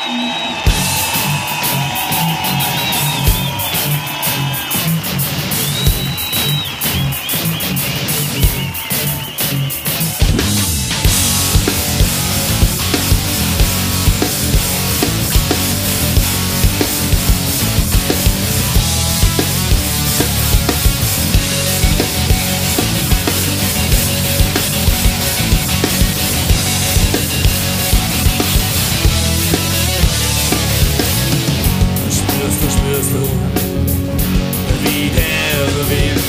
Spürst du, wie der Wind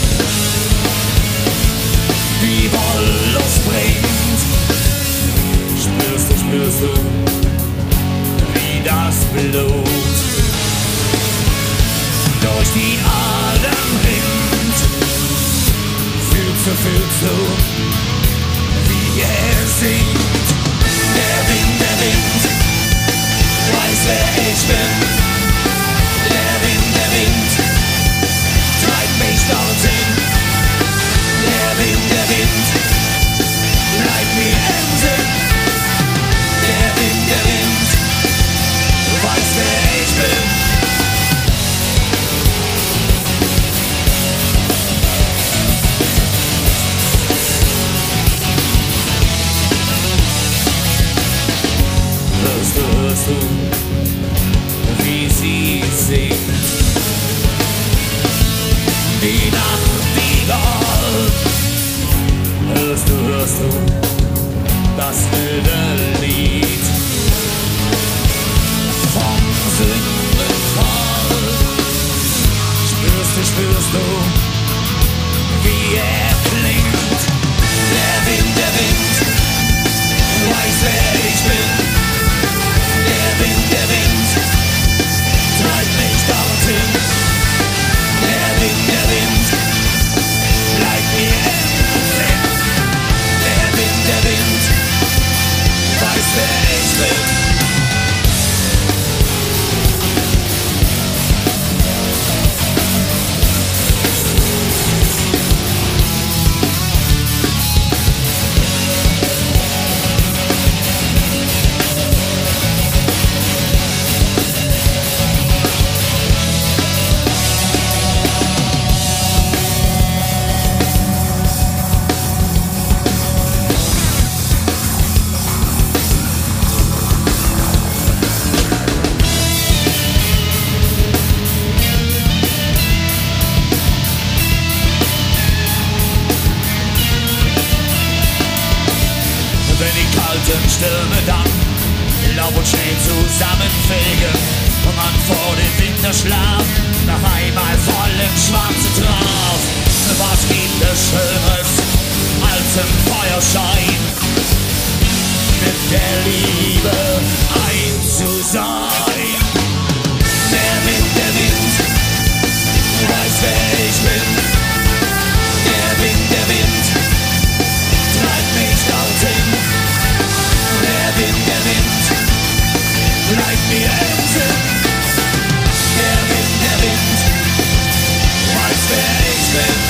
die Wollust bringt? Spürst du, wie das Blut durch die Adern rinnt? Fühlst du, wie er singt? Der Wind, weiß wer ich bin. Der Wind, treibt mich dorthin. Der Wind, bleibt mir im Sinn. Der Wind, weiß wer ich bin. Hörst du, wie sie singt? Die Nachtigall. Hörst du das wilde Lied vom Sündenfall? Spürst du, wie er klingt? Der Wind, weiß wer ich bin. Der Wind, treibt mich dorthin. Der Wind, bleibt mir im Sinn. Der Wind, weiß wer ich bin. Stürme dann Laub und Schnee zusammenfegen und man vor dem Winterschlaf noch einmal voll im Schwarze traf. Was gibt es Schöneres als im Feuerschein mit der Liebe eins zu sein? Der Wind, weiß wer ich bin. Der Wind, treibt mich dorthin. Der Wind, bleibt mir im Sinn. Der Wind, weiß wer ich bin.